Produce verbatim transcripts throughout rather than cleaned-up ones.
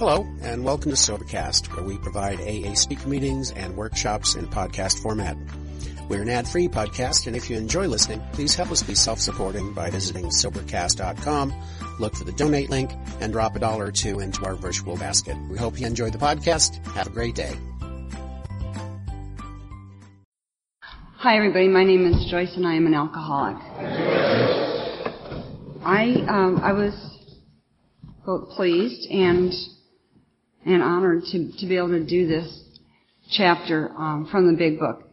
Hello, and welcome to Sobercast, where we provide A A speaker meetings and workshops in podcast format. We're an ad-free podcast, and if you enjoy listening, please help us be self-supporting by visiting Sobercast dot com, look for the donate link, and drop a dollar or two into our virtual basket. We hope you enjoy the podcast. Have a great day. Hi, everybody. My name is Joyce, and I am an alcoholic. I um, I was both pleased and and honored to, to be able to do this chapter um, from the Big Book.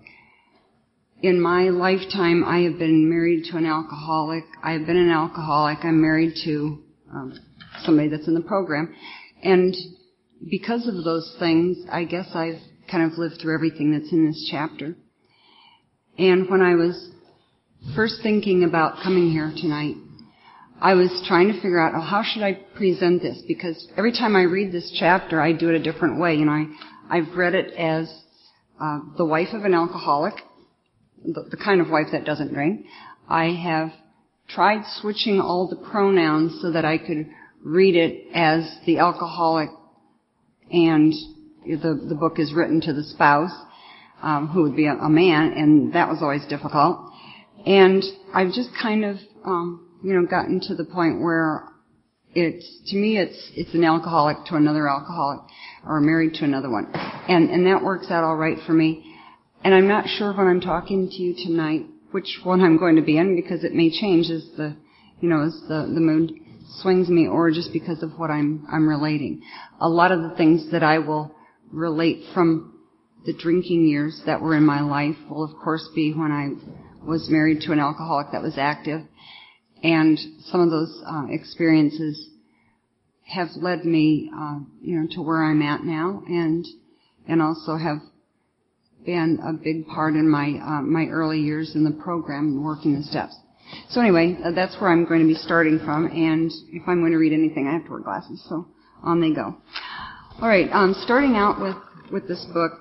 In my lifetime, I have been married to an alcoholic. I have been an alcoholic. I'm married to um, somebody that's in the program. And because of those things, I guess I've kind of lived through everything that's in this chapter. And when I was first thinking about coming here tonight, I was trying to figure out, oh, how should I present this? Because every time I read this chapter, I do it a different way. You know, I, I've read it as uh, the wife of an alcoholic, the, the kind of wife that doesn't drink. I have tried switching all the pronouns so that I could read it as the alcoholic, and the, the book is written to the spouse, um, who would be a, a man, and that was always difficult. And I've just kind of... Um, you know, gotten to the point where it's, to me, it's, it's an alcoholic to another alcoholic, or married to another one. And, and that works out all right for me. And I'm not sure when I'm talking to you tonight which one I'm going to be in, because it may change as the, you know, as the, the mood swings me, or just because of what I'm, I'm relating. A lot of the things that I will relate from the drinking years that were in my life will, of course, be when I was married to an alcoholic that was active. And some of those uh, experiences have led me, uh, you know, to where I'm at now, and and also have been a big part in my uh, my early years in the program, working the steps. So anyway, uh, that's where I'm going to be starting from. And if I'm going to read anything, I have to wear glasses. So on they go. All right, um, starting out with with this book.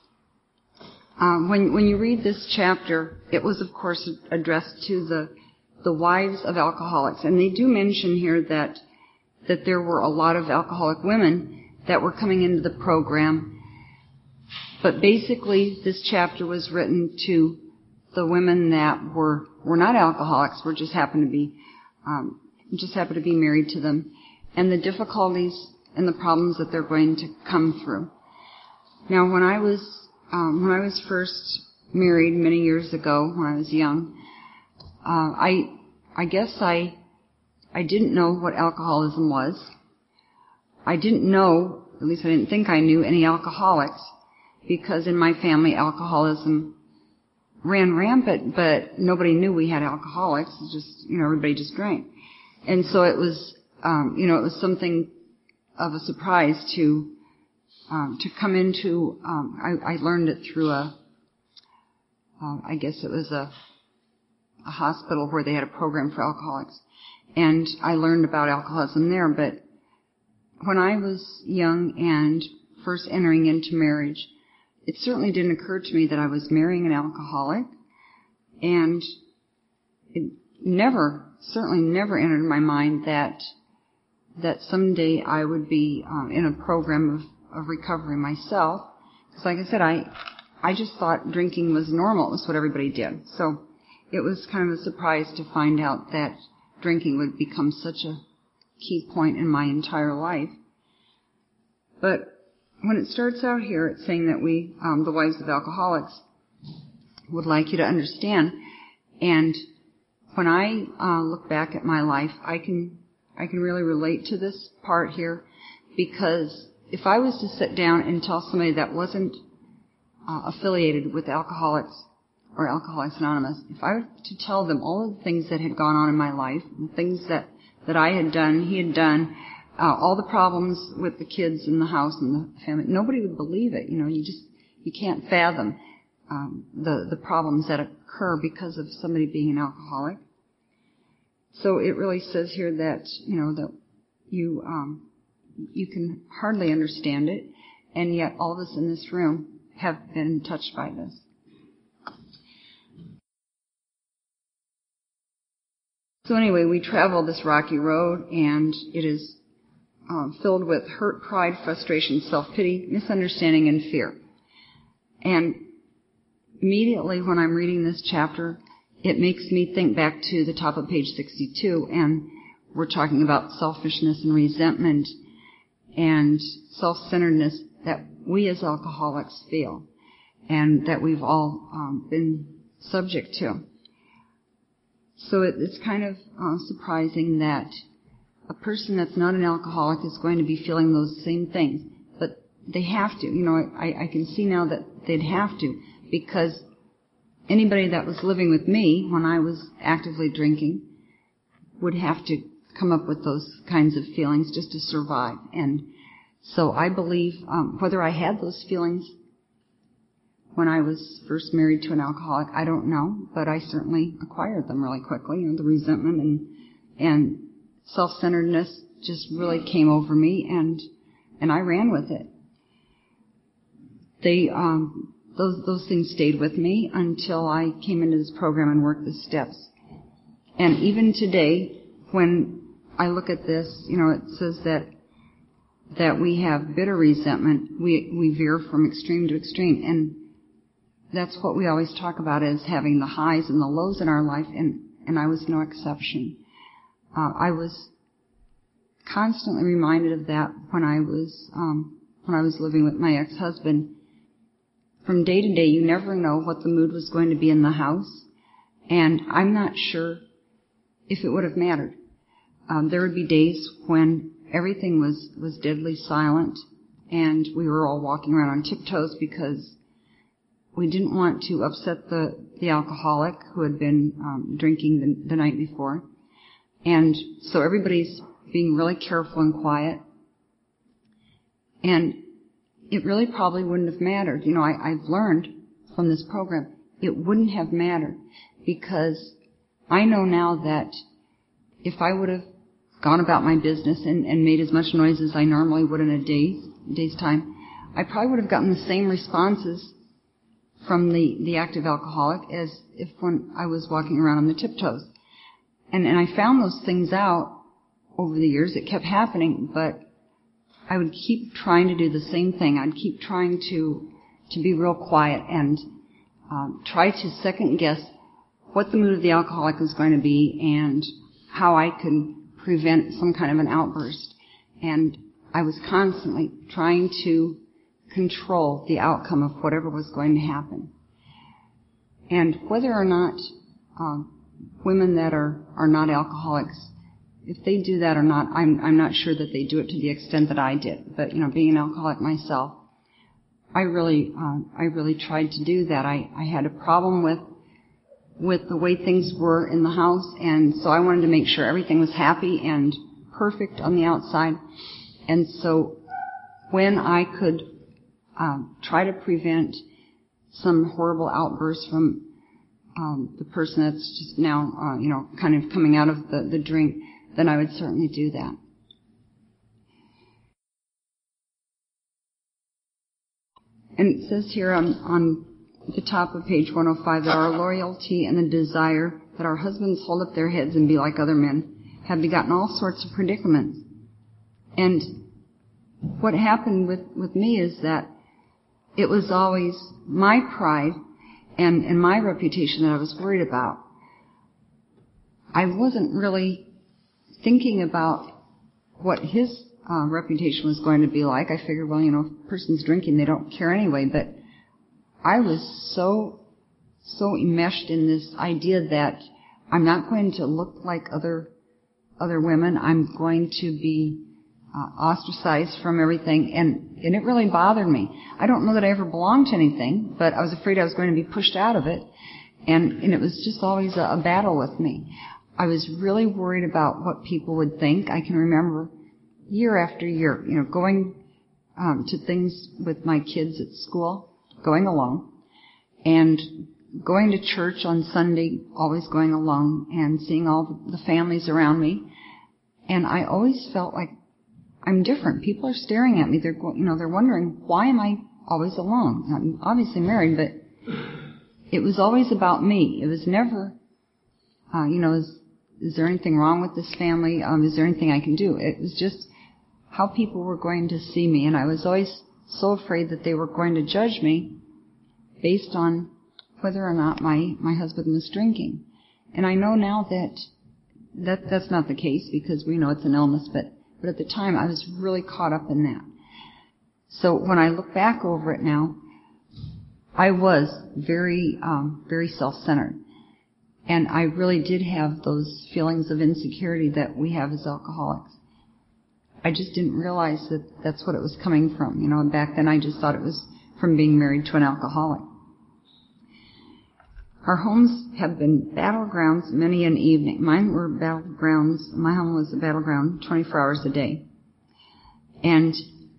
Um, when when you read this chapter, it was of course addressed to the the wives of alcoholics. And they do mention here that that there were a lot of alcoholic women that were coming into the program. But basically, this chapter was written to the women that were were not alcoholics, were just happened to be um, just happened to be married to them, and the difficulties and the problems that they're going to come through. Now, when I was um, when I was first married many years ago, when I was young, Uh, I, I guess I, I didn't know what alcoholism was. I didn't know, at least I didn't think I knew, any alcoholics, because in my family alcoholism ran rampant, but nobody knew we had alcoholics. It was just, you know, everybody just drank. And so it was, um, you know, it was something of a surprise to, um, to come into, um, I, I learned it through a, uh, I guess it was a, a hospital where they had a program for alcoholics. And I learned about alcoholism there, but when I was young and first entering into marriage, it certainly didn't occur to me that I was marrying an alcoholic, and it never, certainly never entered my mind that that someday I would be um, in a program of, of recovery myself. Because like I said, I I just thought drinking was normal. It was what everybody did. So it was kind of a surprise to find out that drinking would become such a key point in my entire life. But when it starts out here, it's saying that we, um, the wives of alcoholics, would like you to understand. And when I uh, look back at my life, I can I can really relate to this part here, because if I was to sit down and tell somebody that wasn't uh, affiliated with alcoholics or Alcoholics Anonymous, if I were to tell them all of the things that had gone on in my life, the things that, that I had done, he had done, uh, all the problems with the kids in the house and the family, nobody would believe it. You know, you just, you can't fathom um, the, the problems that occur because of somebody being an alcoholic. So it really says here that, you know, that you, um, you can hardly understand it, and yet all of us in this room have been touched by this. So anyway, we traveled this rocky road, and it is uh, filled with hurt, pride, frustration, self-pity, misunderstanding, and fear. And immediately when I'm reading this chapter, it makes me think back to the top of page sixty-two, and we're talking about selfishness and resentment and self-centeredness that we as alcoholics feel and that we've all um, been subject to. So it, it's kind of uh, surprising that a person that's not an alcoholic is going to be feeling those same things, but they have to. You know, I, I can see now that they'd have to, because anybody that was living with me when I was actively drinking would have to come up with those kinds of feelings just to survive. And so I believe, um, whether I had those feelings when I was first married to an alcoholic, I don't know, but I certainly acquired them really quickly. You know, the resentment and and self-centeredness just really came over me, and and I ran with it. They um, those those things stayed with me until I came into this program and worked the steps. And even today, when I look at this, you know, it says that that we have bitter resentment. We we veer from extreme to extreme, and that's what we always talk about, is having the highs and the lows in our life, and, and I was no exception. Uh, I was constantly reminded of that when I was um, when I was living with my ex-husband. From day to day, you never know what the mood was going to be in the house, and I'm not sure if it would have mattered. Um, there would be days when everything was, was deadly silent, and we were all walking around on tiptoes because we didn't want to upset the, the alcoholic who had been um, drinking the, the night before. And so everybody's being really careful and quiet. And it really probably wouldn't have mattered. You know, I, I've learned from this program, it wouldn't have mattered, because I know now that if I would have gone about my business and, and made as much noise as I normally would in a day's, day's time, I probably would have gotten the same responses from the, the active alcoholic as if when I was walking around on the tiptoes. And, and I found those things out over the years. It kept happening, but I would keep trying to do the same thing. I'd keep trying to, to be real quiet and um, try to second guess what the mood of the alcoholic was going to be and how I could prevent some kind of an outburst. And I was constantly trying to control the outcome of whatever was going to happen. And whether or not um, women that are, are not alcoholics, if they do that or not, I'm, I'm not sure that they do it to the extent that I did. But, you know, being an alcoholic myself, I really, uh, I really tried to do that. I, I had a problem with, with the way things were in the house, and so I wanted to make sure everything was happy and perfect on the outside. And so when I could um, try to prevent some horrible outbursts from um, the person that's just now, uh, you know, kind of coming out of the, the drink, then I would certainly do that. And it says here on, on the top of page one oh five that our loyalty and the desire that our husbands hold up their heads and be like other men have begotten all sorts of predicaments. And what happened with, with me is that it was always my pride and, and my reputation that I was worried about. I wasn't really thinking about what his uh, reputation was going to be like. I figured, well, you know, if a person's drinking, they don't care anyway. But I was so, so enmeshed in this idea that I'm not going to look like other, other women. I'm going to be uh, ostracized from everything, and, and it really bothered me. I don't know that I ever belonged to anything, but I was afraid I was going to be pushed out of it, and, and it was just always a, a battle with me. I was really worried about what people would think. I can remember year after year, you know, going um, to things with my kids at school, going alone, and going to church on Sunday, always going alone, and seeing all the families around me. And I always felt like I'm different. People are staring at me. They're, you know, they're wondering, why am I always alone? I'm obviously married, but it was always about me. It was never, uh, you know, is, is there anything wrong with this family? Um, is there anything I can do? It was just, how people were going to see me, and I was always so afraid that they were going to judge me based on whether or not my, my husband was drinking. And I know now that, that that's not the case because we know it's an illness, but, but at the time I was really caught up in that. So when I look back over it now, I was very, um, very self-centered. And I really did have those feelings of insecurity that we have as alcoholics. I just didn't realize that that's what it was coming from. You know, and back then I just thought it was from being married to an alcoholic. Our homes have been battlegrounds many an evening. Mine were battlegrounds. My home was a battleground twenty-four hours a day. And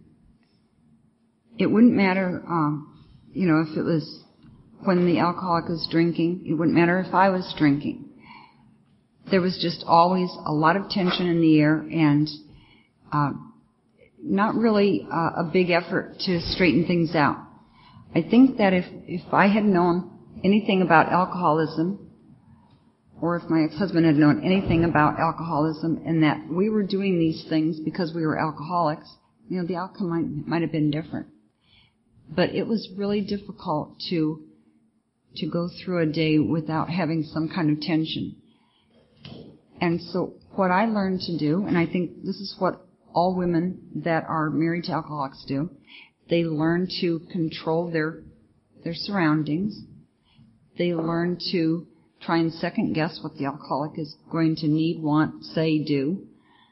it wouldn't matter, um, you know, if it was when the alcoholic was drinking. It wouldn't matter if I was drinking. There was just always a lot of tension in the air and uh, not really uh, a big effort to straighten things out. I think that if, if I had known anything about alcoholism, or if my ex-husband had known anything about alcoholism and that we were doing these things because we were alcoholics, you know, the outcome might, might have been different. But it was really difficult to to go through a day without having some kind of tension. And so what I learned to do, and I think this is what all women that are married to alcoholics do, they learn to control their their surroundings. They learn to try and second guess what the alcoholic is going to need, want, say, do.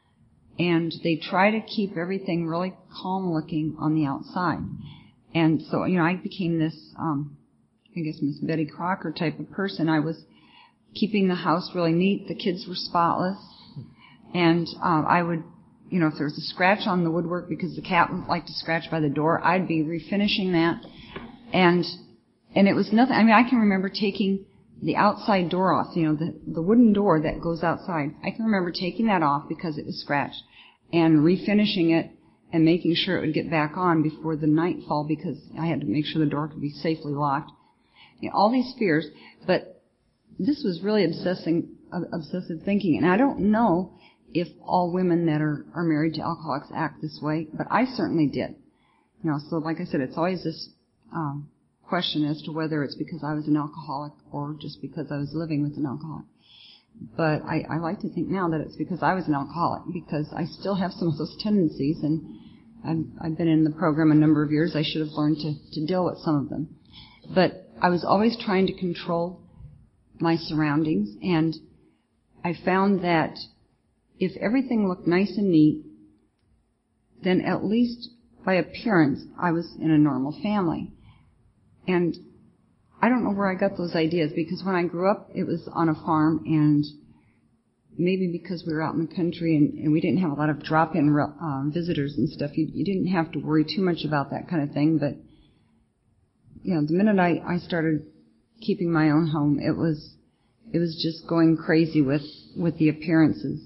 And they try to keep everything really calm looking on the outside. And so, you know, I became this, um, I guess Miss Betty Crocker type of person. I was keeping the house really neat. The kids were spotless. And um, I would, you know, if there was a scratch on the woodwork because the cat would like to scratch by the door, I'd be refinishing that. And and it was nothing. I mean, I can remember taking the outside door off, you know, the, the wooden door that goes outside. I can remember taking that off because it was scratched and refinishing it and making sure it would get back on before the nightfall because I had to make sure the door could be safely locked. You know, all these fears, but this was really obsessing, uh, obsessive thinking. And I don't know if all women that are, are married to alcoholics act this way, but I certainly did. You know, so like I said, it's always this um, question as to whether it's because I was an alcoholic or just because I was living with an alcoholic. But I, I like to think now that it's because I was an alcoholic, because I still have some of those tendencies, and I've, I've been in the program a number of years. I should have learned to, to deal with some of them. But I was always trying to control my surroundings, and I found that if everything looked nice and neat, then at least by appearance, I was in a normal family. And I don't know where I got those ideas, because when I grew up, it was on a farm, and maybe because we were out in the country and, and we didn't have a lot of drop-in uh, visitors and stuff, you, you didn't have to worry too much about that kind of thing. But, you know, the minute I, I started keeping my own home, it was it was just going crazy with, with the appearances.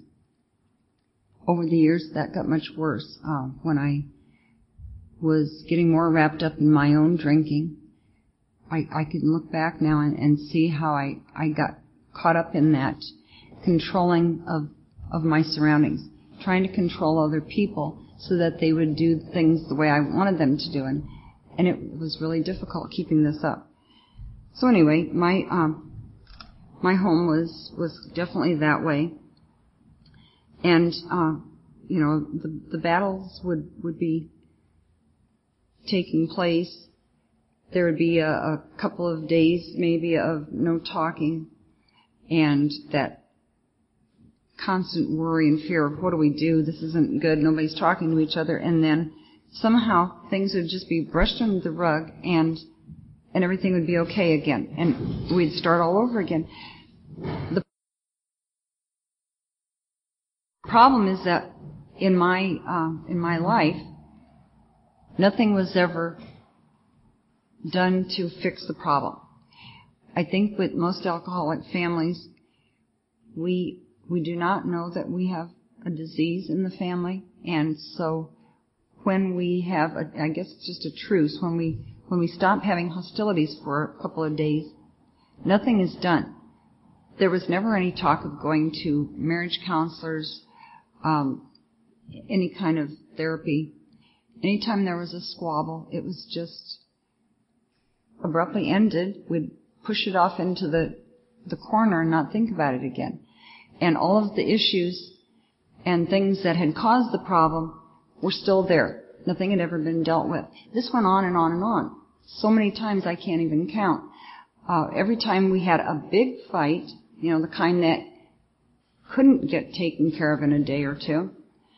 Over the years, that got much worse uh, when I was getting more wrapped up in my own drinking. I, I can look back now and, and see how I, I got caught up in that controlling of, of my surroundings, trying to control other people so that they would do things the way I wanted them to do. And, and it was really difficult keeping this up. So anyway, my um, my home was, was definitely that way. And, uh, you know, the, the battles would, would be taking place. There would be a, a couple of days maybe of no talking, and that constant worry and fear of what do we do, this isn't good, nobody's talking to each other, and then somehow things would just be brushed under the rug and and everything would be okay again, and we'd start all over again. The problem is that in my uh, in my life, nothing was ever done to fix the problem. I think with most alcoholic families, we we do not know that we have a disease in the family, and so when we have, a, I guess it's just a truce, when we when we stop having hostilities for a couple of days, nothing is done. There was never any talk of going to marriage counselors. Um, any kind of therapy. Anytime there was a squabble, it was just abruptly ended. We'd push it off into the, the corner and not think about it again. And all of the issues and things that had caused the problem were still there. Nothing had ever been dealt with. This went on and on and on. So many times I can't even count. Uh, every time we had a big fight, you know, the kind that couldn't get taken care of in a day or two,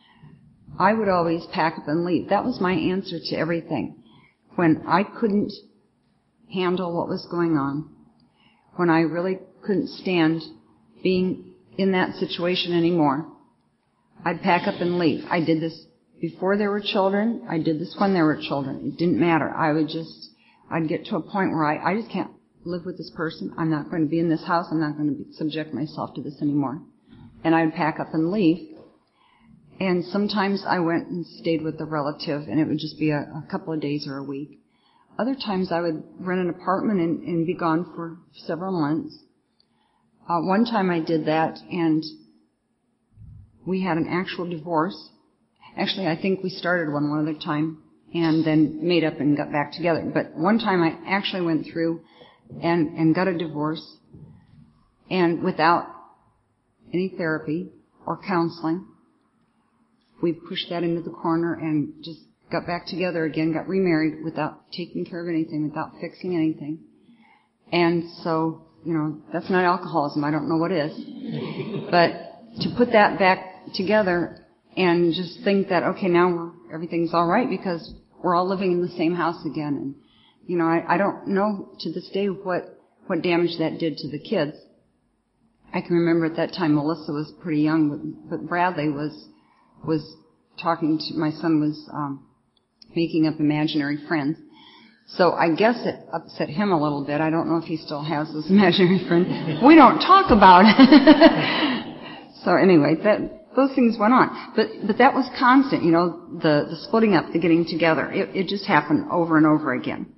I would always pack up and leave. That was my answer to everything. When I couldn't handle what was going on, when I really couldn't stand being in that situation anymore, I'd pack up and leave. I did this before there were children. I did this when there were children. It didn't matter. I would just, I'd get to a point where I, I just can't live with this person. I'm not going to be in this house. I'm not going to be, subject myself to this anymore. And I'd pack up and leave. And sometimes I went and stayed with a relative, and it would just be a, a couple of days or a week. Other times I would rent an apartment and, and be gone for several months. Uh, one time I did that, and we had an actual divorce. Actually, I think we started one one other time and then made up and got back together. But one time I actually went through and, and got a divorce, and without any therapy or counseling, we pushed that into the corner and just got back together again, got remarried without taking care of anything, without fixing anything. And so, you know, that's not alcoholism. I don't know what is. But to put that back together and just think that, okay, now we're, everything's all right because we're all living in the same house again. And, you know, I, I don't know to this day what, what damage that did to the kids. I can remember at that time Melissa was pretty young, but, but Bradley was was talking to, my son was um, making up imaginary friends. So I guess it upset him a little bit. I don't know if he still has those imaginary friends. We don't talk about it. So anyway, that those things went on. But but that was constant, you know, the, the splitting up, the getting together. It, it just happened over and over again.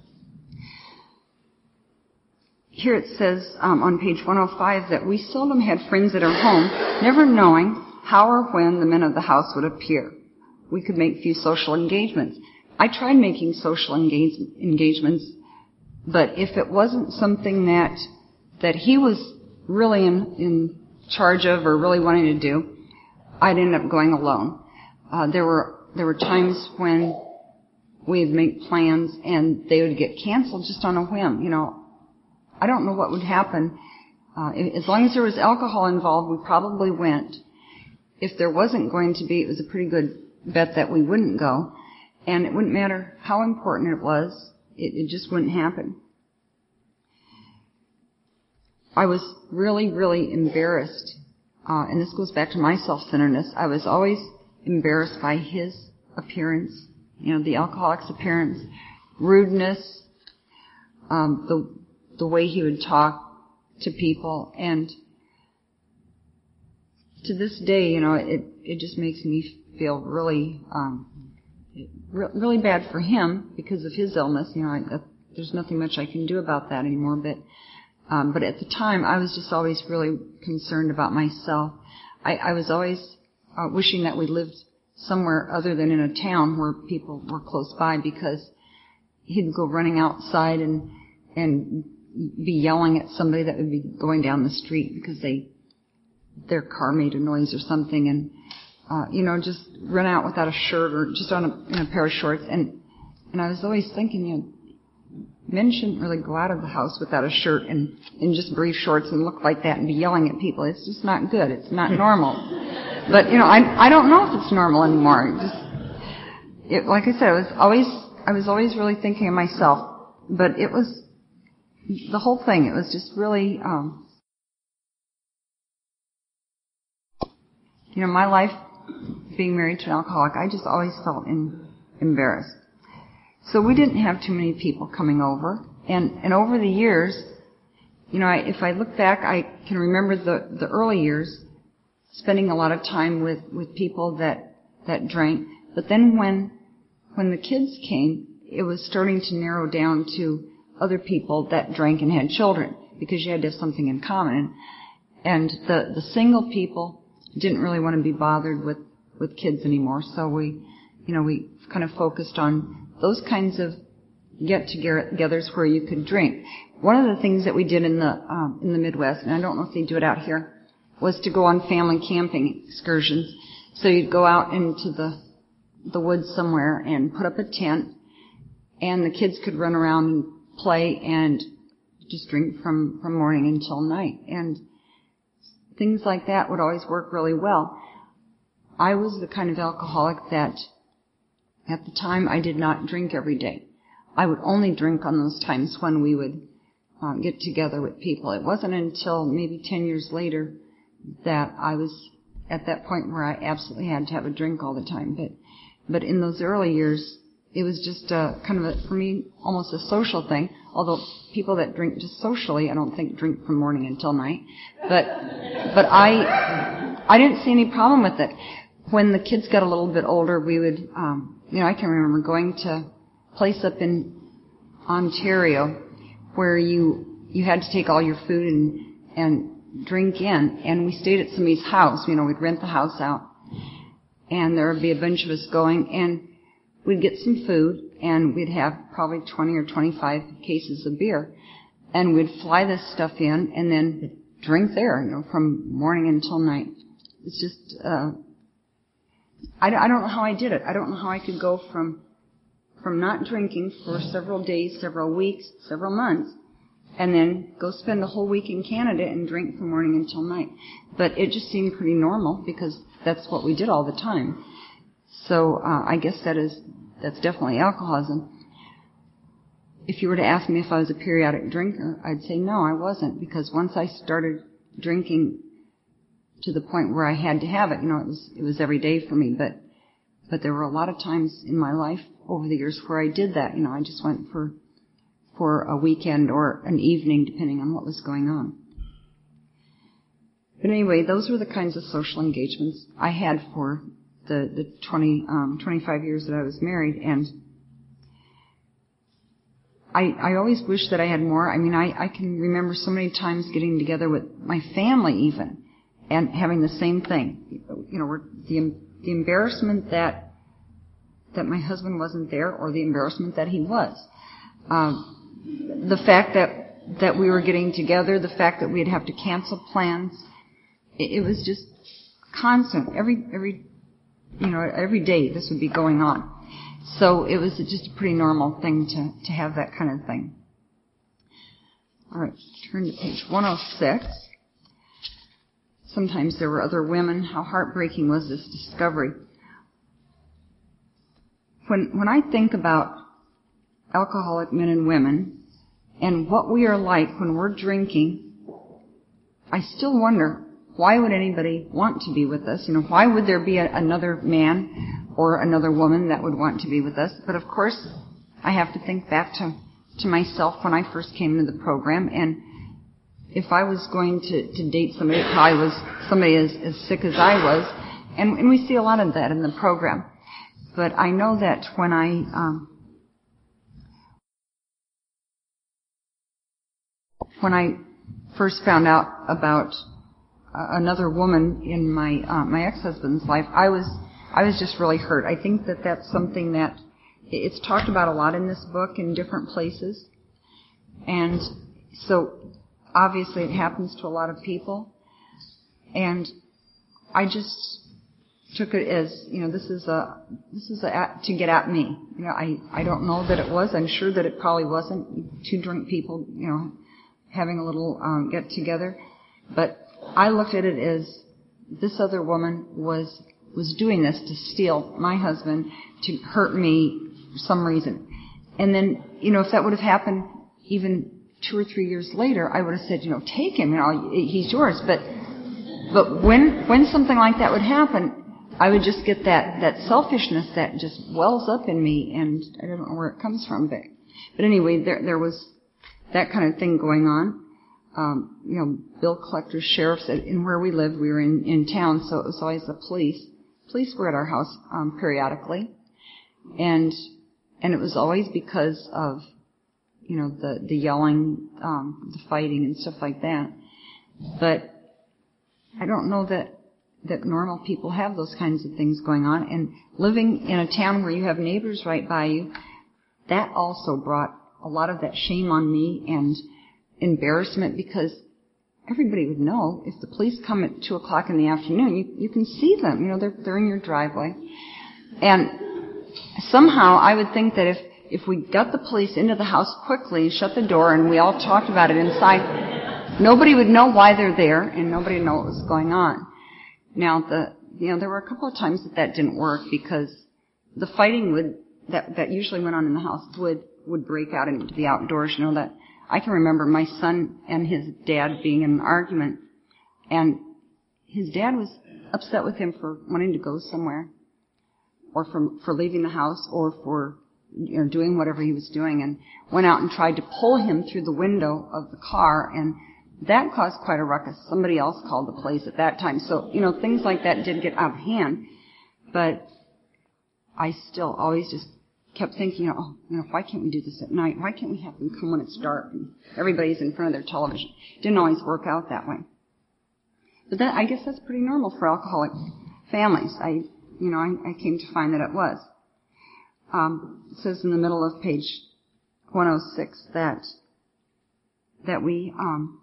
Here it says um, on page one oh five that we seldom had friends at our home, never knowing how or when the men of the house would appear. We could make few social engagements. I tried making social engage, engagements, but if it wasn't something that that he was really in, in charge of or really wanting to do, I'd end up going alone. Uh, there were there were times when we'd make plans and they would get canceled just on a whim. You know, I don't know what would happen. Uh, as long as there was alcohol involved, we probably went. If there wasn't going to be, it was a pretty good bet that we wouldn't go. And it wouldn't matter how important it was, it, it just wouldn't happen. I was really, really embarrassed. Uh, and this goes back to my self-centeredness. I was always embarrassed by his appearance, you know, the alcoholic's appearance, rudeness, um, the, the way he would talk to people, and to this day, you know, it, it just makes me feel really, um, re- really bad for him because of his illness. You know, I, uh, there's nothing much I can do about that anymore, but, um, but at the time, I was just always really concerned about myself. I, I was always, uh, wishing that we lived somewhere other than in a town where people were close by, because he'd go running outside and, and be yelling at somebody that would be going down the street because they, their car made a noise or something, and uh, you know, just run out without a shirt or just on a, in a pair of shorts. And and I was always thinking, you know, men shouldn't really go out of the house without a shirt and in just brief shorts and look like that and be yelling at people. It's just not good. It's not normal. But you know, I I don't know if it's normal anymore. It just it, like I said, I was always I was always really thinking of myself. But it was the whole thing. It was just really. Um, You know, my life, being married to an alcoholic, I just always felt in, embarrassed. So we didn't have too many people coming over. And, and over the years, you know, I, if I look back, I can remember the, the early years spending a lot of time with, with people that, that drank. But then when, when the kids came, it was starting to narrow down to other people that drank and had children, because you had to have something in common. And the, the single people didn't really want to be bothered with, with kids anymore. So we, you know, we kind of focused on those kinds of get-togethers where you could drink. One of the things that we did in the um, in the Midwest, and I don't know if they do it out here, was to go on family camping excursions. So you'd go out into the the woods somewhere and put up a tent, and the kids could run around and play and just drink from, from morning until night. And things like that would always work really well. I was the kind of alcoholic that at the time I did not drink every day. I would only drink on those times when we would um, get together with people. It wasn't until maybe ten years later that I was at that point where I absolutely had to have a drink all the time. But But in those early years, it was just a, kind of a, for me, almost a social thing. Although people that drink just socially, I don't think drink from morning until night. But, but I, I didn't see any problem with it. When the kids got a little bit older, we would, um, you know, I can remember going to a place up in Ontario where you, you had to take all your food and, and drink in. And we stayed at somebody's house. You know, we'd rent the house out. And there would be a bunch of us going, and we'd get some food, and we'd have probably twenty or twenty-five cases of beer. And we'd fly this stuff in, and then drink there, you know, from morning until night. It's just, uh, I, I don't know how I did it. I don't know how I could go from, from not drinking for several days, several weeks, several months, and then go spend a whole week in Canada and drink from morning until night. But it just seemed pretty normal because that's what we did all the time. So uh, I guess that is that's definitely alcoholism. If you were to ask me if I was a periodic drinker, I'd say no, I wasn't, because once I started drinking to the point where I had to have it, you know, it was it was every day for me. But but there were a lot of times in my life over the years where I did that. You know, I just went for for a weekend or an evening, depending on what was going on. But anyway, those were the kinds of social engagements I had for the, the twenty, um, twenty-five years that I was married. And I, I always wish that I had more. I mean, I, I can remember so many times getting together with my family even and having the same thing. You know, the, the embarrassment that, that my husband wasn't there, or the embarrassment that he was. Um, the fact that, that we were getting together, the fact that we'd have to cancel plans. It was just constant. Every, every, you know, every day this would be going on. So it was just a pretty normal thing to, to have that kind of thing. All right, turn to page one oh six. Sometimes there were other women. How heartbreaking was this discovery? When, when I think about alcoholic men and women and what we are like when we're drinking, I still wonder, why would anybody want to be with us? You know, why would there be a, another man or another woman that would want to be with us? But of course, I have to think back to, to myself when I first came into the program. And if I was going to, to date somebody, it probably was somebody as, as sick as I was. And, and we see a lot of that in the program. But I know that when I, um, when I first found out about another woman in my uh, my ex-husband's life, I was I was just really hurt. I think that that's something that it's talked about a lot in this book in different places, and so obviously it happens to a lot of people. And I just took it as, you know, this is a this is a to get at me. You know, I I don't know that it was. I'm sure that it probably wasn't. Two drunk people, you know, having a little um, get together, but I looked at it as this other woman was was doing this to steal my husband, to hurt me for some reason. And then, you know, if that would have happened even two or three years later, I would have said, you know, take him, you know, he's yours. But but when when something like that would happen, I would just get that, that selfishness that just wells up in me, and I don't know where it comes from. But, but anyway, there there was that kind of thing going on. Um, you know, bill collectors, sheriffs, and where we lived, we were in, in town, so it was always the police. Police were at our house um, periodically, and and it was always because of, you know, the the yelling, um, the fighting, and stuff like that. But I don't know that that normal people have those kinds of things going on. And living in a town where you have neighbors right by you, that also brought a lot of that shame on me and embarrassment, because everybody would know if the police come at two o'clock in the afternoon, you, you can see them. You know, they're, they're in your driveway. And somehow I would think that if, if we got the police into the house quickly, shut the door, and we all talked about it inside, nobody would know why they're there, and nobody would know what was going on. Now, the, you know, there were a couple of times that that didn't work, because the fighting would, that, that usually went on in the house would, would break out into the outdoors. You know, that I can remember my son and his dad being in an argument, and his dad was upset with him for wanting to go somewhere, or for, for leaving the house, or for, you know, doing whatever he was doing, and went out and tried to pull him through the window of the car, and that caused quite a ruckus. Somebody else called the police at that time. So, you know, things like that did get out of hand. But I still always just kept thinking, oh, you know, why can't we do this at night? Why can't we have them come when it's dark and everybody's in front of their television? It didn't always work out that way. But that, I guess that's pretty normal for alcoholic families. I, you know, I, I came to find that it was. Um, it says in the middle of page one oh six that, that we, um,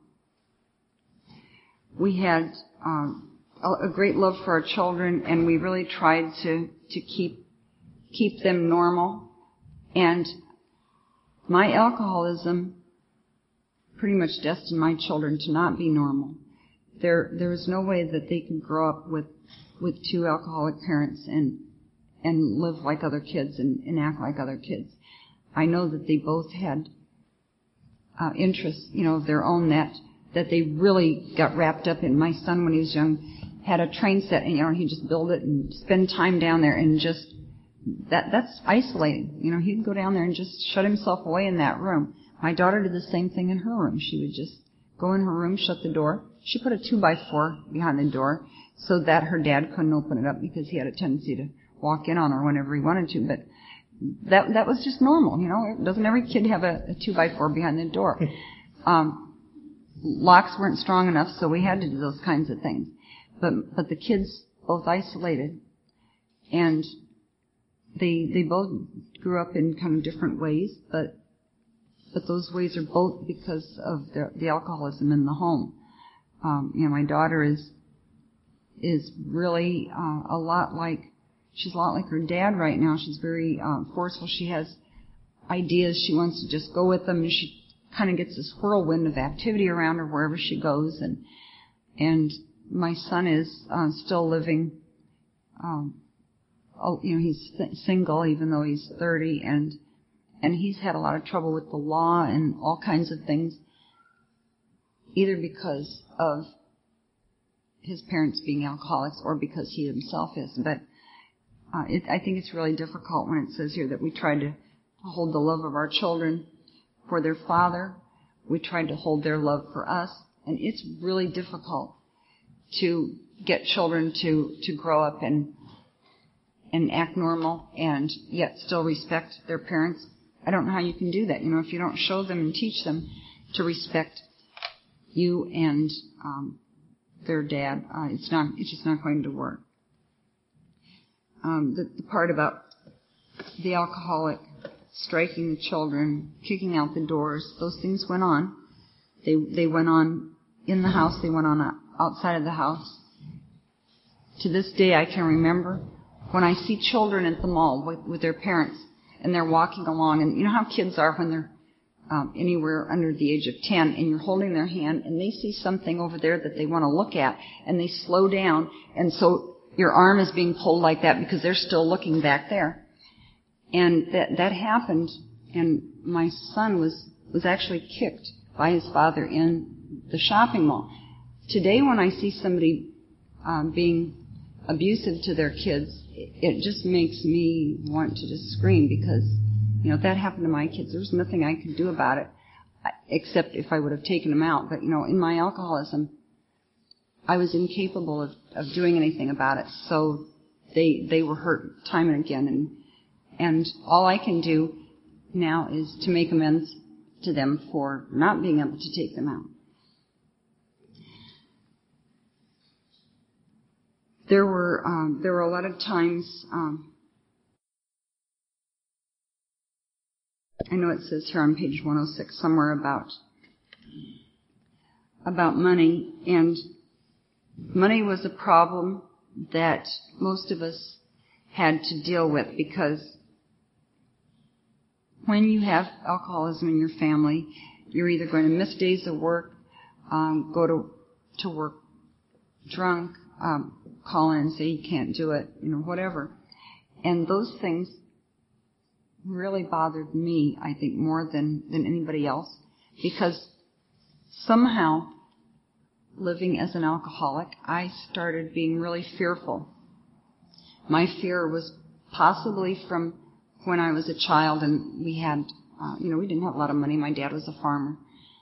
we had um, a, a great love for our children, and we really tried to to keep keep them normal. And my alcoholism pretty much destined my children to not be normal. There there was no way that they could grow up with with two alcoholic parents and and live like other kids and, and act like other kids. I know that they both had uh, interests, you know, of their own that. that they really got wrapped up in. My son, when he was young, had a train set, and, you know, he'd just build it and spend time down there, and just, that, that's isolating. You know, he'd go down there and just shut himself away in that room. My daughter did the same thing in her room. She would just go in her room, shut the door. She put a two by four behind the door so that her dad couldn't open it up, because he had a tendency to walk in on her whenever he wanted to. But that, that was just normal, you know. Doesn't every kid have a, a two by four behind the door? Um, Locks weren't strong enough, so we had to do those kinds of things. But but the kids both isolated, and they they both grew up in kind of different ways, but but those ways are both because of the, the alcoholism in the home. Um, you know, my daughter is is really uh, a lot like she's a lot like her dad right now. She's very uh, forceful. She has ideas. She wants to just go with them, and she kind of gets this whirlwind of activity around her wherever she goes. And and my son is uh, still living, um, oh, you know, he's th- single even though he's thirty, and and he's had a lot of trouble with the law and all kinds of things, either because of his parents being alcoholics or because he himself is. But uh, it, I think it's really difficult when it says here that we try to hold the love of our children for their father. We tried to hold their love for us, and it's really difficult to get children to, to grow up and and act normal and yet still respect their parents. I don't know how you can do that. You know, if you don't show them and teach them to respect you and um, their dad, uh, it's not it's just not going to work. Um, the, the part about the alcoholic striking the children, kicking out the doors, those things went on. They they went on in the house. They went on outside of the house. To this day, I can remember when I see children at the mall with, with their parents, and they're walking along, and you know how kids are when they're um, anywhere under the age of ten, and you're holding their hand, and they see something over there that they want to look at, and they slow down, and so your arm is being pulled like that because they're still looking back there. And that that happened, and my son was, was actually kicked by his father in the shopping mall. Today, when I see somebody um, being abusive to their kids, it just makes me want to just scream, because, you know, that happened to my kids. There was nothing I could do about it, except if I would have taken them out. But, you know, in my alcoholism, I was incapable of, of doing anything about it. So they they were hurt time and again, and And all I can do now is to make amends to them for not being able to take them out. there were um, there were a lot of times. Um, I know it says here on page one oh six somewhere about about money, and money was a problem that most of us had to deal with, because when you have alcoholism in your family, you're either going to miss days of work, um, go to to work drunk, um, call in and say you can't do it, you know, whatever. And those things really bothered me, I think, more than, than anybody else, because somehow, living as an alcoholic, I started being really fearful. My fear was possibly from when I was a child and we had, uh, you know, we didn't have a lot of money. My dad was a farmer.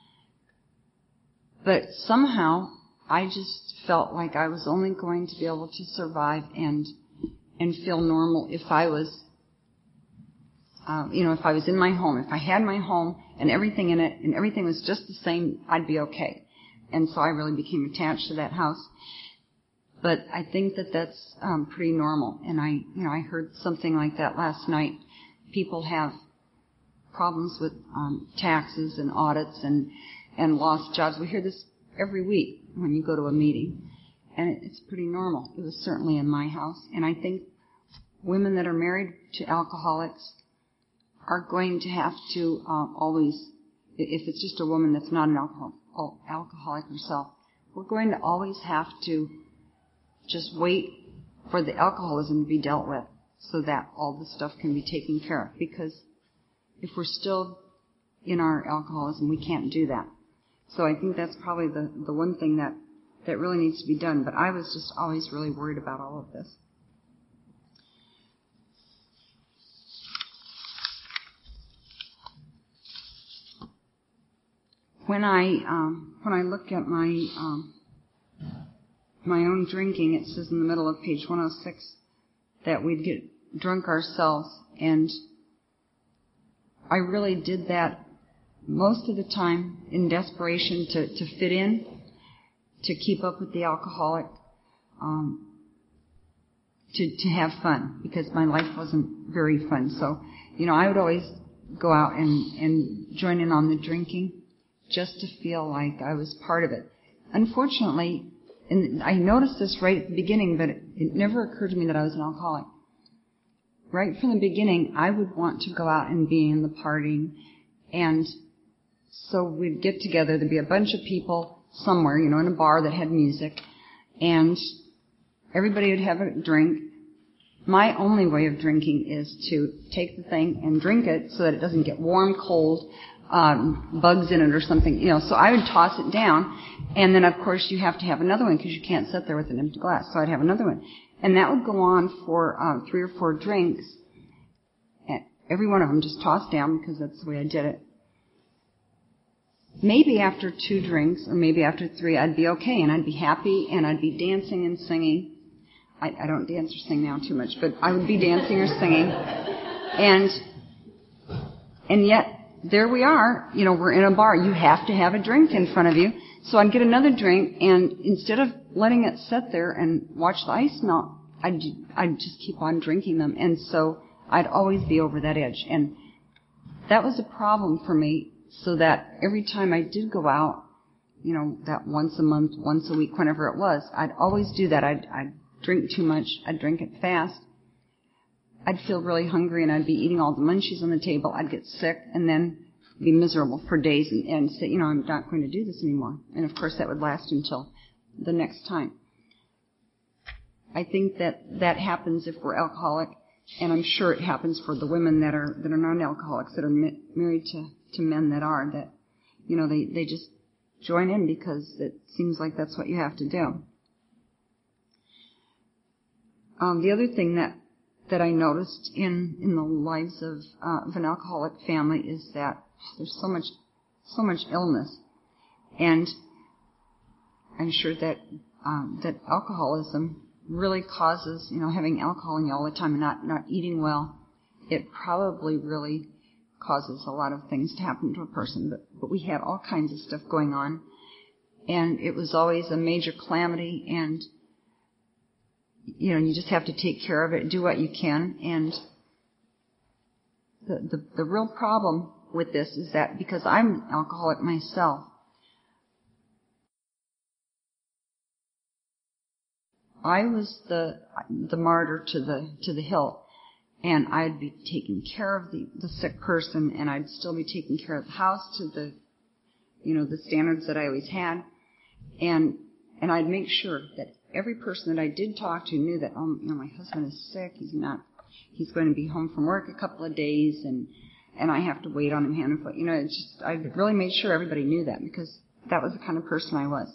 But somehow, I just felt like I was only going to be able to survive and and feel normal if I was, uh, you know, if I was in my home. If I had my home and everything in it and everything was just the same, I'd be okay. And so I really became attached to that house. But I think that that's um, pretty normal. And I, you know, I heard something like that last night. People have problems with um, taxes and audits and and lost jobs. We hear this every week when you go to a meeting, and it's pretty normal. It was certainly in my house, and I think women that are married to alcoholics are going to have to uh, always, if it's just a woman that's not an alcohol, alcoholic herself, we're going to always have to just wait for the alcoholism to be dealt with so that all the stuff can be taken care of. Because if we're still in our alcoholism, we can't do that. So I think that's probably the, the one thing that, that really needs to be done. But I was just always really worried about all of this. When I um, when I look at my um, my own drinking, it says in the middle of page one oh six that we'd get drunk ourselves, and I really did that most of the time in desperation to, to fit in, to keep up with the alcoholic, um, to to have fun, because my life wasn't very fun. So, you know, I would always go out and, and join in on the drinking just to feel like I was part of it. Unfortunately, and I noticed this right at the beginning, but it, it never occurred to me that I was an alcoholic. Right from the beginning, I would want to go out and be in the partying, and so we'd get together. There'd be a bunch of people somewhere, you know, in a bar that had music, and everybody would have a drink. My only way of drinking is to take the thing and drink it so that it doesn't get warm, cold, um, bugs in it or something, you know. So I would toss it down, and then of course you have to have another one because you can't sit there with an empty glass. So I'd have another one, and that would go on for uh, three or four drinks. And every one of them just tossed down because that's the way I did it. Maybe after two drinks, or maybe after three, I'd be okay, and I'd be happy, and I'd be dancing and singing. I, I don't dance or sing now too much, but I would be dancing or singing. And and yet, there we are, you know, we're in a bar. You have to have a drink in front of you. So I'd get another drink, and instead of letting it sit there and watch the ice melt, I'd, I'd just keep on drinking them. And so I'd always be over that edge. And that was a problem for me. So that every time I did go out, you know, that once a month, once a week, whenever it was, I'd always do that. I'd, I'd drink too much. I'd drink it fast. I'd feel really hungry, and I'd be eating all the munchies on the table. I'd get sick and then be miserable for days and, and say, you know, I'm not going to do this anymore. And of course that would last until the next time. I think that that happens if we're alcoholic, and I'm sure it happens for the women that are that are non-alcoholics, that are ma- married to to men that are, that, you know, they, they just join in because it seems like that's what you have to do. Um, the other thing that, that I noticed in, in the lives of, uh, of an alcoholic family is that there's so much, so much illness. And I'm sure that, um, that alcoholism really causes, you know, having alcohol in you all the time and not, not eating well, it probably really causes a lot of things to happen to a person, but, but we had all kinds of stuff going on, and it was always a major calamity, and you know, you just have to take care of it, do what you can. And the, the, the real problem with this is that because I'm an alcoholic myself, I was the the martyr to the to the hilt, and I'd be taking care of the, the sick person, and I'd still be taking care of the house to the, you know, the standards that I always had, and and I'd make sure that every person that I did talk to knew that, oh, you know, my husband is sick, he's not, he's going to be home from work a couple of days, and and I have to wait on him hand and foot. You know, it's just I really made sure everybody knew that because that was the kind of person I was.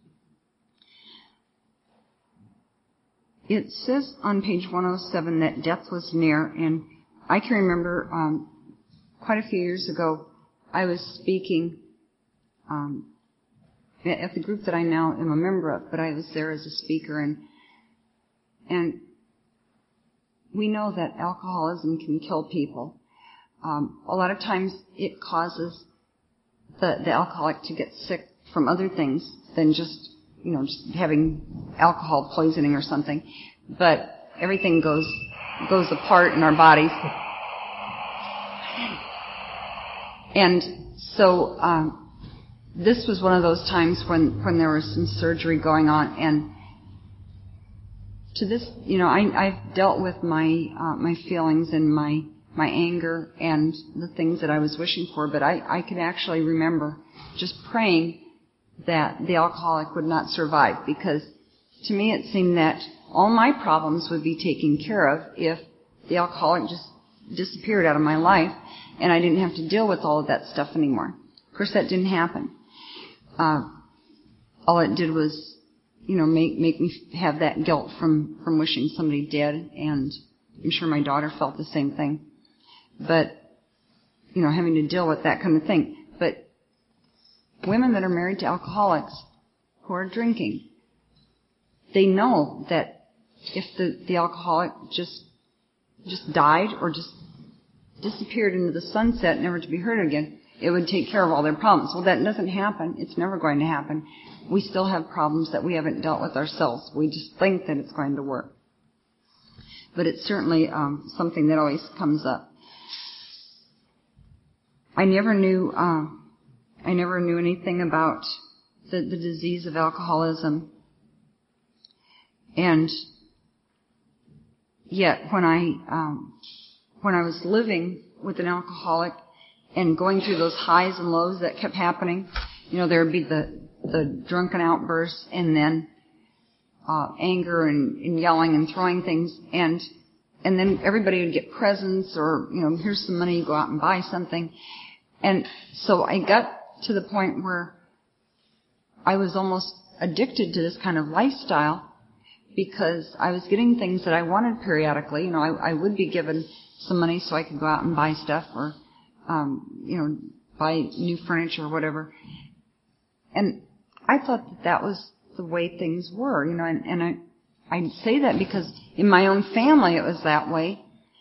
It says on page one oh seven that death was near, and I can remember um, quite a few years ago, I was speaking um, at the group that I now am a member of, but I was there as a speaker, and and we know that alcoholism can kill people. Um, a lot of times it causes the, the alcoholic to get sick from other things than just you know, just having alcohol poisoning or something, but everything goes goes apart in our bodies. And so um, this was one of those times when, when there was some surgery going on, and to this, you know, I, I've dealt with my uh, my feelings and my my anger and the things that I was wishing for, but I, I could actually remember just praying that the alcoholic would not survive, because to me it seemed that all my problems would be taken care of if the alcoholic just disappeared out of my life and I didn't have to deal with all of that stuff anymore. Of course, that didn't happen. Uh, all it did was, you know, make make me have that guilt from, from wishing somebody dead, and I'm sure my daughter felt the same thing. But, you know, having to deal with that kind of thing. But women that are married to alcoholics who are drinking, they know that if the, the alcoholic just just died or just disappeared into the sunset, never to be heard again, it would take care of all their problems. Well, that doesn't happen. It's never going to happen. We still have problems that we haven't dealt with ourselves. We just think that it's going to work. But it's certainly um, something that always comes up. I never knew... Uh, I never knew anything about the, the disease of alcoholism. And yet when I, um, when I was living with an alcoholic and going through those highs and lows that kept happening, you know, there would be the, the drunken outbursts and then, uh, anger and, and yelling and throwing things, and, and then everybody would get presents or, you know, here's some money, you go out and buy something. And so I got to the point where I was almost addicted to this kind of lifestyle because I was getting things that I wanted periodically. You know, I, I would be given some money so I could go out and buy stuff or, um, you know, buy new furniture or whatever. And I thought that that was the way things were, you know, and, and I, I say that because in my own family it was that way,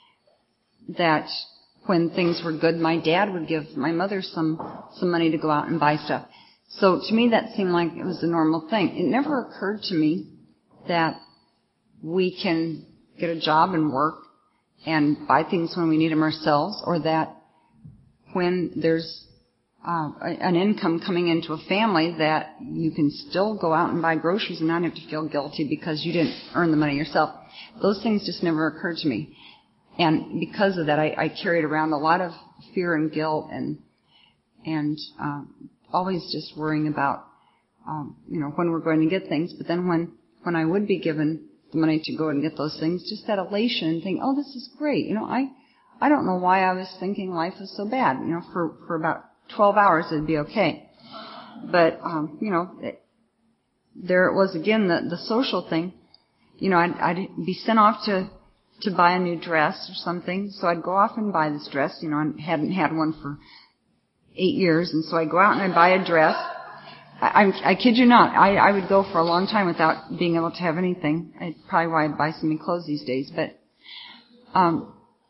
that when things were good, my dad would give my mother some, some money to go out and buy stuff. So to me that seemed like it was a normal thing. It never occurred to me that we can get a job and work and buy things when we need them ourselves, or that when there's uh, an income coming into a family that you can still go out and buy groceries and not have to feel guilty because you didn't earn the money yourself. Those things just never occurred to me. And because of that, I, I carried around a lot of fear and guilt, and and um, always just worrying about, um, you know, when we're going to get things. But then when when I would be given the money to go and get those things, just that elation and think, oh, this is great. You know, I I don't know why I was thinking life was so bad. You know, for for about twelve hours it'd be okay. But um, you know, it, there it was again, the the social thing. You know, I'd, I'd be sent off to. to buy a new dress or something. So I'd go off and buy this dress. You know, I hadn't had one for eight years. And so I'd go out and I'd buy a dress. I, I, I kid you not. I, I would go for a long time without being able to have anything. I'd probably why I'd buy so many clothes these days. But, um,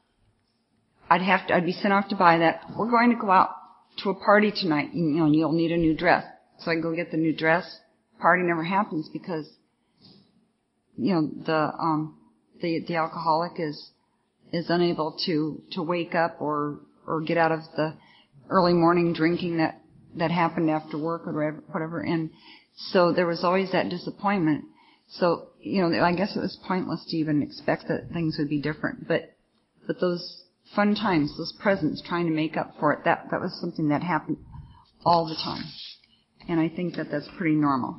I'd have to, I'd be sent off to buy that. We're going to go out to a party tonight. You know, and you'll need a new dress. So I go get the new dress. Party never happens because you know, the, um, the, the alcoholic is, is unable to, to wake up or, or get out of the early morning drinking that, that happened after work or whatever. And so there was always that disappointment. So, you know, I guess it was pointless to even expect that things would be different. But, but those fun times, those presents, trying to make up for it, that, that was something that happened all the time. And I think that that's pretty normal.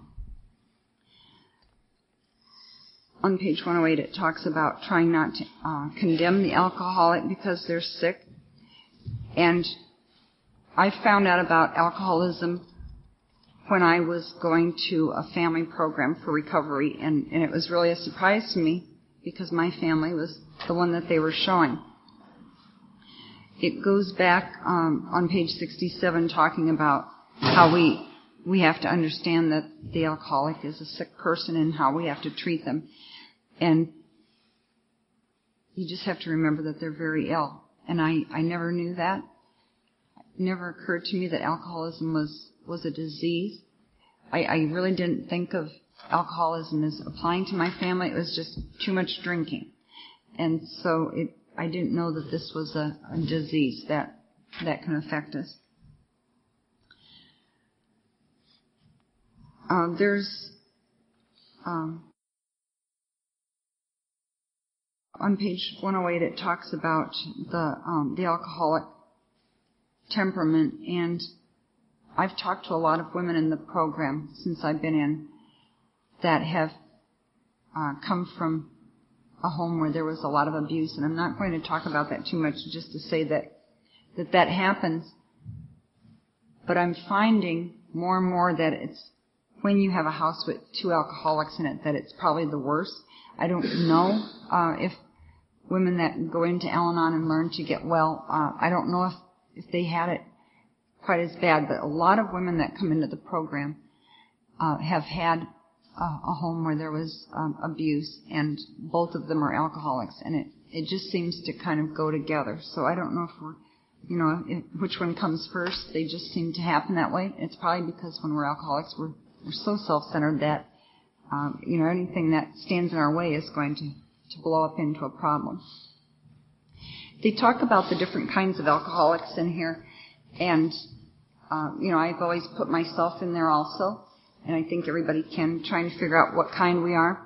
On page one oh eight, it talks about trying not to uh, condemn the alcoholic because they're sick. And I found out about alcoholism when I was going to a family program for recovery, and, and it was really a surprise to me because my family was the one that they were showing. It goes back um, on page sixty-seven talking about how we we have to understand that the alcoholic is a sick person and how we have to treat them. And you just have to remember that they're very ill. And I, I never knew that. It never occurred to me that alcoholism was, was a disease. I, I really didn't think of alcoholism as applying to my family. It was just too much drinking. And so it, I didn't know that this was a, a disease that, that can affect us. Um, there's, um, on page one oh eight, it talks about the, um, the alcoholic temperament, and I've talked to a lot of women in the program since I've been in that have, uh, come from a home where there was a lot of abuse, and I'm not going to talk about that too much, just to say that, that that happens, but I'm finding more and more that it's, when you have a house with two alcoholics in it, that it's probably the worst. I don't know uh, if women that go into Al-Anon and learn to get well, uh, I don't know if, if they had it quite as bad, but a lot of women that come into the program uh, have had uh, a home where there was um, abuse, and both of them are alcoholics, and it, it just seems to kind of go together. So I don't know if we're, you know, if, which one comes first. They just seem to happen that way. It's probably because when we're alcoholics, we're We're so self-centered that, um, you know, anything that stands in our way is going to, to blow up into a problem. They talk about the different kinds of alcoholics in here, and, um, you know, I've always put myself in there also, and I think everybody can, trying to figure out what kind we are.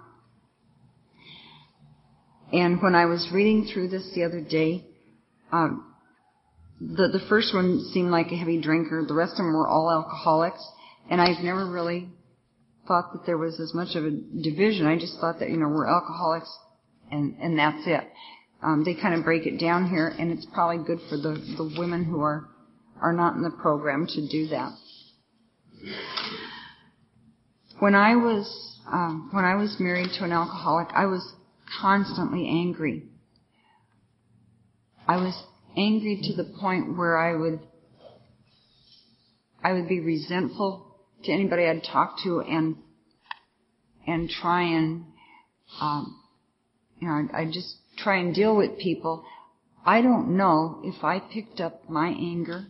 And when I was reading through this the other day, um, the, the first one seemed like a heavy drinker. The rest of them were all alcoholics. And I've never really thought that there was as much of a division. I just thought that, you know, we're alcoholics and, and that's it. Um, they kind of break it down here, and it's probably good for the, the women who are, are not in the program to do that. When I was, um, when I was married to an alcoholic, I was constantly angry. I was angry to the point where I would, I would be resentful to anybody I'd talk to, and and try and um, you know I'd, I'd just try and deal with people. I don't know if I picked up my anger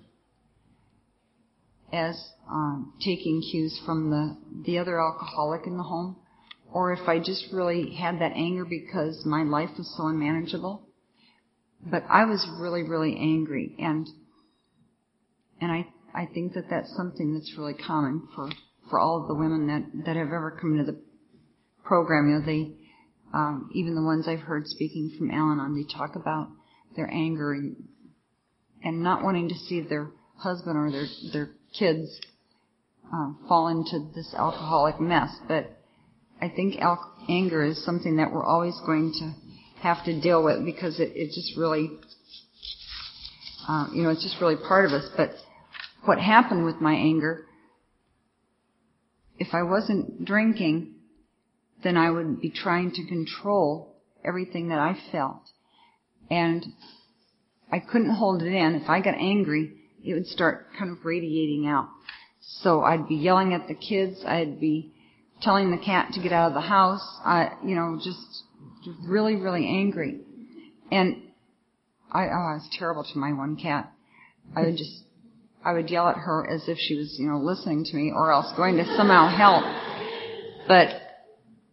as um, taking cues from the the other alcoholic in the home, or if I just really had that anger because my life was so unmanageable. But I was really really angry, and and I. I think that that's something that's really common for, for all of the women that, that have ever come into the program. You know, they, um, even the ones I've heard speaking from Al-Anon, they talk about their anger and, and not wanting to see their husband or their, their kids, uh, fall into this alcoholic mess. But I think al- anger is something that we're always going to have to deal with, because it, it just really, uh, you know, it's just really part of us. But what happened with my anger, if I wasn't drinking, then I would be trying to control everything that I felt. And I couldn't hold it in. If I got angry, it would start kind of radiating out. So I'd be yelling at the kids. I'd be telling the cat to get out of the house. I, you know, just, just really, really angry. And I, oh, I was terrible to my one cat. I would just, I would yell at her as if she was, you know, listening to me, or else going to somehow help. But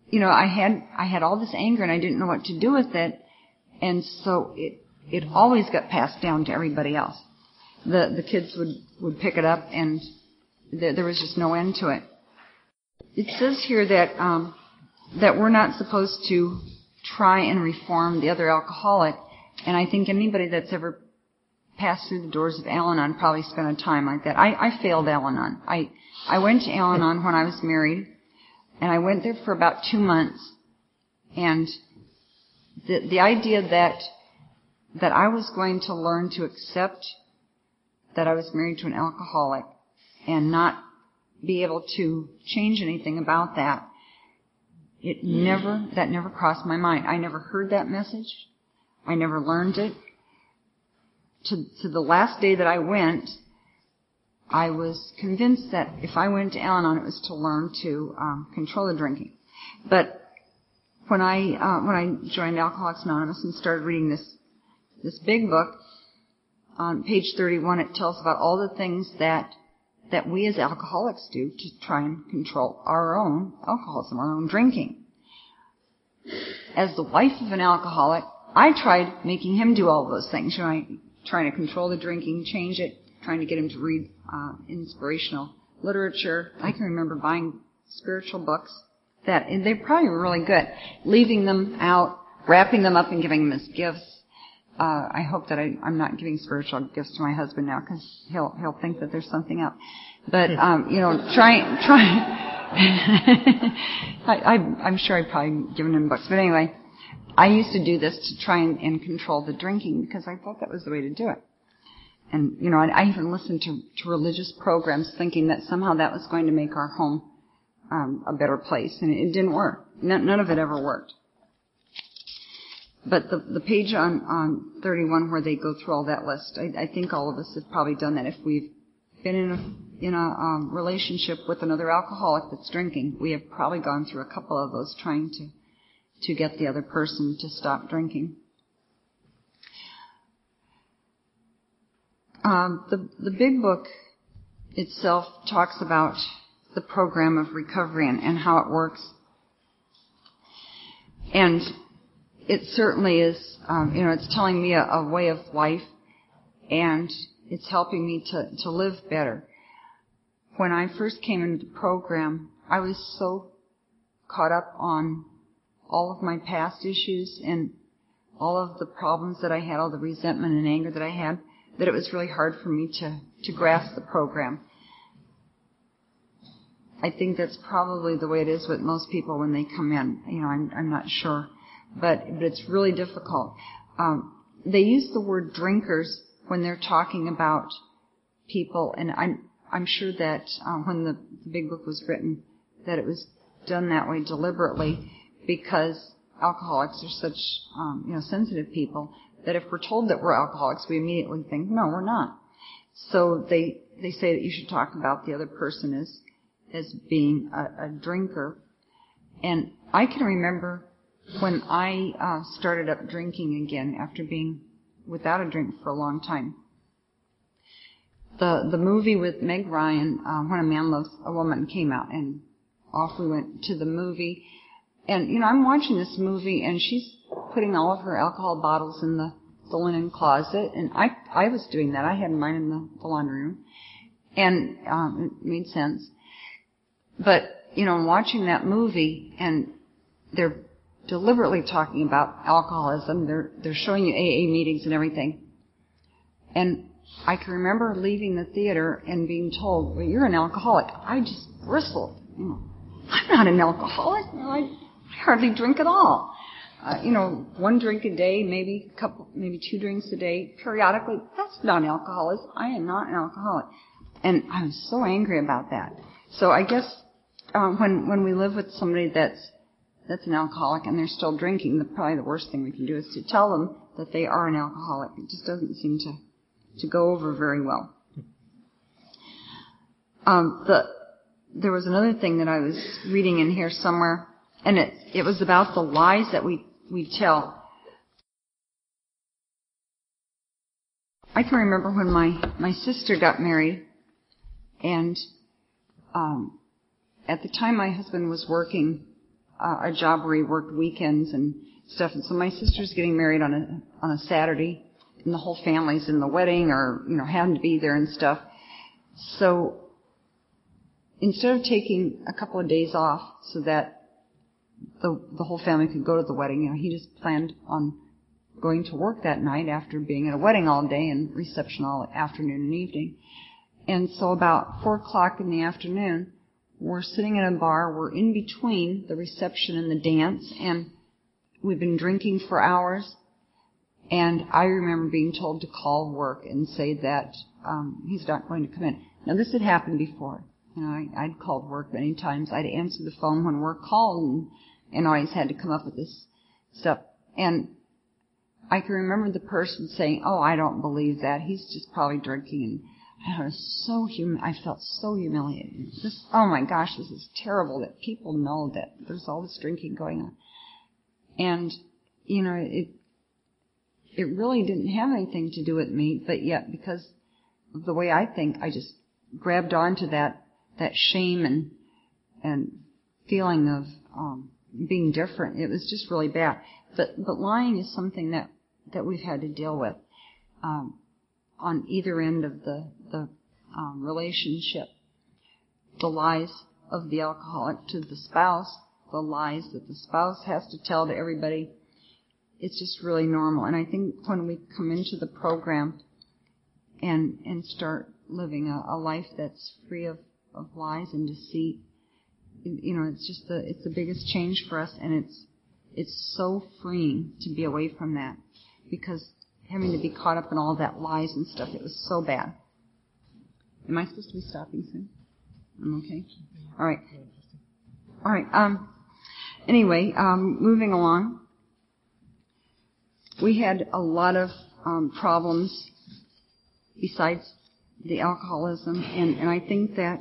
you know, I had, I had all this anger and I didn't know what to do with it. And so it, it always got passed down to everybody else. The, the kids would, would pick it up and there, there was just no end to it. It says here that, um, that we're not supposed to try and reform the other alcoholic. And I think anybody that's ever passed through the doors of Al-Anon probably spent a time like that. I, I failed Al-Anon. I, I went to Al-Anon when I was married. And I went there for about two months, and the the idea that that I was going to learn to accept that I was married to an alcoholic and not be able to change anything about that, it never that never crossed my mind. I never heard that message. I never learned it. To to the last day that I went, I was convinced that if I went to Al-Anon, it was to learn to um, control the drinking. But when I uh, when I joined Alcoholics Anonymous and started reading this this big book, on page thirty-one, it tells about all the things that that we as alcoholics do to try and control our own alcoholism, our own drinking. As the wife of an alcoholic, I tried making him do all those things, you know, trying to control the drinking, change it, trying to get him to read uh, inspirational literature. I can remember buying spiritual books that, and they probably were really good, leaving them out, wrapping them up and giving them as gifts. Uh, I hope that I, I'm not giving spiritual gifts to my husband now because he'll he'll think that there's something up. But um, you know, trying trying. I, I I'm sure I've probably given him books, but anyway, I used to do this to try and, and control the drinking because I thought that was the way to do it. And, you know, I, I even listened to, to religious programs thinking that somehow that was going to make our home um, a better place. And it, it didn't work. None, none of it ever worked. But the, the page on, on thirty-one where they go through all that list, I, I think all of us have probably done that. If we've been in a, in a um, relationship with another alcoholic that's drinking, we have probably gone through a couple of those trying to, to get the other person to stop drinking. Um, the, the big book itself talks about the program of recovery and, and how it works. And it certainly is, um, you know, it's telling me a, a way of life, and it's helping me to, to live better. When I first came into the program, I was so caught up on all of my past issues and all of the problems that I had, all the resentment and anger that I had, that it was really hard for me to, to grasp the program. I think that's probably the way it is with most people when they come in. You know, I'm, I'm not sure. But, but it's really difficult. Um, they use the word drinkers when they're talking about people, and I'm, I'm sure that uh, when the, the big book was written, that it was done that way deliberately because alcoholics are such, um, you know, sensitive people that if we're told that we're alcoholics, we immediately think, no, we're not. So they, they say that you should talk about the other person as, as being a, a drinker. And I can remember when I, uh, started up drinking again after being without a drink for a long time. The, the movie with Meg Ryan, uh, When a Man Loves a Woman came out, and off we went to the movie. And, you know, I'm watching this movie and she's putting all of her alcohol bottles in the, the linen closet, and I I was doing that. I had mine in the, the laundry room, and um, it made sense. But you know, watching that movie, and they're deliberately talking about alcoholism. They're they're showing you A A meetings and everything, and I can remember leaving the theater and being told, "Well, you're an alcoholic." I just bristled. You know, I'm not an alcoholic. No, I, I hardly drink at all. Uh, you know, one drink a day, maybe a couple, maybe two drinks a day, periodically. That's not alcoholism. I am not an alcoholic. And I was so angry about that. So I guess um, when when we live with somebody that's that's an alcoholic and they're still drinking, the, probably the worst thing we can do is to tell them that they are an alcoholic. It just doesn't seem to to go over very well. Um, the there was another thing that I was reading in here somewhere, and it it was about the lies that we we tell. I can remember when my, my sister got married, and um, at the time my husband was working uh, a job where he worked weekends and stuff. And so my sister's getting married on a on a Saturday, and the whole family's in the wedding or, you know, having to be there and stuff. So instead of taking a couple of days off so that the the whole family could go to the wedding, you know, he just planned on going to work that night after being at a wedding all day and reception all afternoon and evening. And so about four o'clock in the afternoon, we're sitting in a bar. We're in between the reception and the dance, and we've been drinking for hours. And I remember being told to call work and say that um, he's not going to come in. Now, this had happened before. You know, I, I'd called work many times. I'd answer the phone when work called, and, and always had to come up with this stuff. And I can remember the person saying, "Oh, I don't believe that. He's just probably drinking." And I was so hum- I felt so humiliated. This, oh my gosh, this is terrible that people know that there's all this drinking going on. And, you know, it, it really didn't have anything to do with me, but yet because of the way I think, I just grabbed onto that, that shame and, and feeling of, um, being different. It was just really bad. But, but lying is something that, that we've had to deal with, um, on either end of the, the, um, relationship. The lies of the alcoholic to the spouse, the lies that the spouse has to tell to everybody. It's just really normal. And I think when we come into the program and, and start living a, a life that's free of, of lies and deceit, you know, it's just the, it's the biggest change for us, and it's, it's so freeing to be away from that, because having to be caught up in all that lies and stuff, it was so bad. Am I supposed to be stopping soon? I'm okay? All right. All right. Um, anyway, um, moving along. We had a lot of um, problems besides the alcoholism, and, and I think that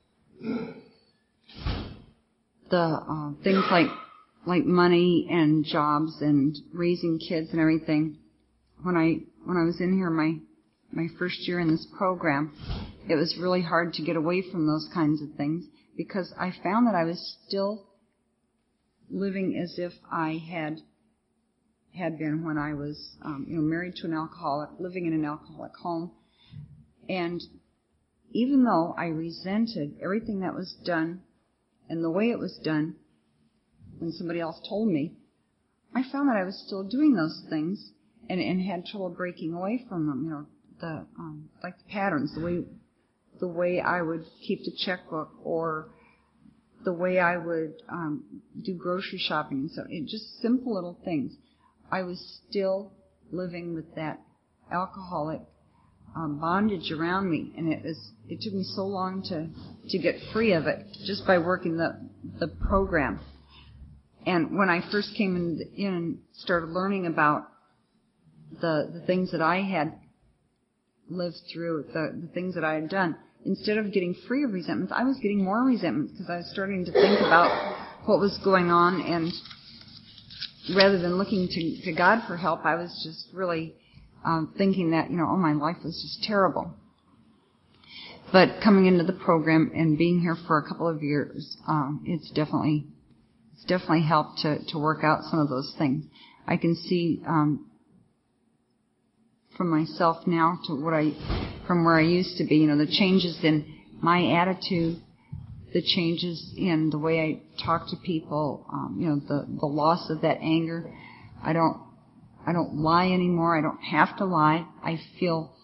the uh, things like like money and jobs and raising kids and everything. When I when I was in here my my first year in this program, it was really hard to get away from those kinds of things, because I found that I was still living as if I had had been when I was um, you know married to an alcoholic, living in an alcoholic home. And even though I resented everything that was done and the way it was done when somebody else told me, I found that I was still doing those things and, and had trouble breaking away from them. You know, the um, like the patterns, the way the way I would keep the checkbook, or the way I would um, do grocery shopping, and so it just simple little things. I was still living with that alcoholic um, bondage around me, and it was it took me so long to to get free of it just by working the the program. And when I first came in, in and started learning about the the things that I had lived through, the, the things that I had done, instead of getting free of resentments, I was getting more resentments, because I was starting to think about what was going on, and rather than looking to, to God for help, I was just really um, thinking that, you know, oh, my life was just terrible. But coming into the program and being here for a couple of years, um, it's definitely it's definitely helped to, to work out some of those things. I can see um, from myself now to what I, from where I used to be, you know, the changes in my attitude, the changes in the way I talk to people, um, you know, the, the loss of that anger. I don't, I don't lie anymore. I don't have to lie. I feel,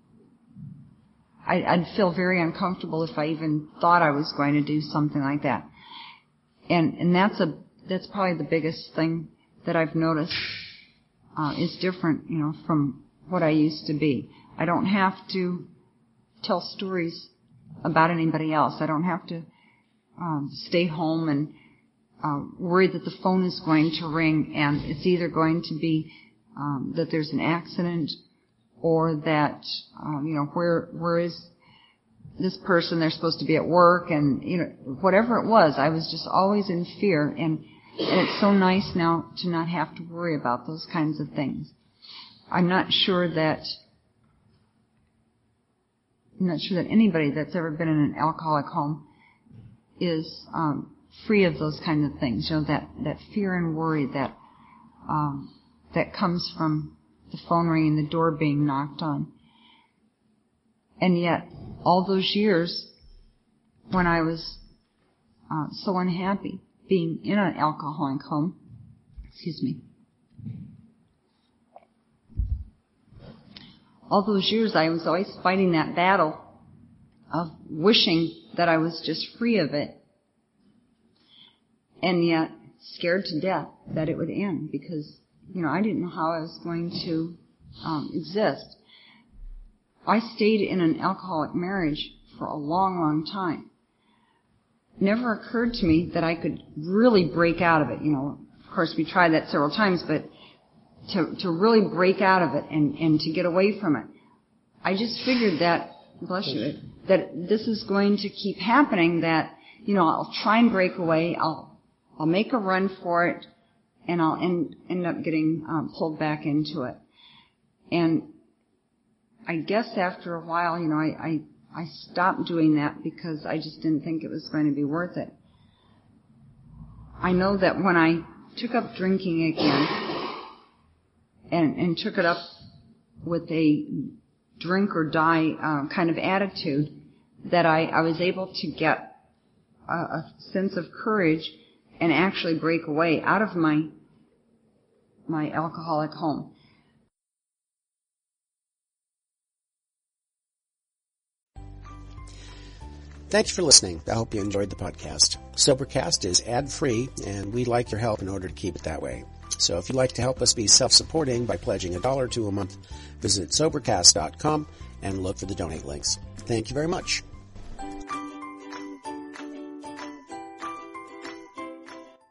I, I'd feel very uncomfortable if I even thought I was going to do something like that. And, and that's a, that's probably the biggest thing that I've noticed, uh, is different, you know, from what I used to be. I don't have to tell stories about anybody else. I don't have to um, stay home and uh, worry that the phone is going to ring, and it's either going to be um, that there's an accident, or that um, you know where where is this person? They're supposed to be at work, and you know whatever it was. I was just always in fear, and and it's so nice now to not have to worry about those kinds of things. I'm not sure that I'm not sure that anybody that's ever been in an alcoholic home is um, free of those kinds of things, you know, that, that fear and worry that, um, that comes from the phone ringing, the door being knocked on. And yet, all those years when I was uh, so unhappy being in an alcoholic home, excuse me, all those years I was always fighting that battle of wishing that I was just free of it, and yet scared to death that it would end, because, you know, I didn't know how I was going to um, exist. I stayed in an alcoholic marriage for a long, long time. It never occurred to me that I could really break out of it. You know, of course, we tried that several times, but to to really break out of it and, and to get away from it, I just figured that, bless you, that this is going to keep happening, that, you know, I'll try and break away, I'll I'll make a run for it, and I'll end, end up getting um, pulled back into it. And I guess after a while, you know, I, I, I stopped doing that because I just didn't think it was going to be worth it. I know that when I took up drinking again and, and took it up with a drink or die uh, kind of attitude, that I, I was able to get a, a sense of courage and actually break away out of my my alcoholic home. Thanks for listening. I hope you enjoyed the podcast. Sobercast is ad-free, and we'd like your help in order to keep it that way. So if you'd like to help us be self-supporting by pledging a dollar or two a month, visit Sobercast dot com and look for the donate links. Thank you very much.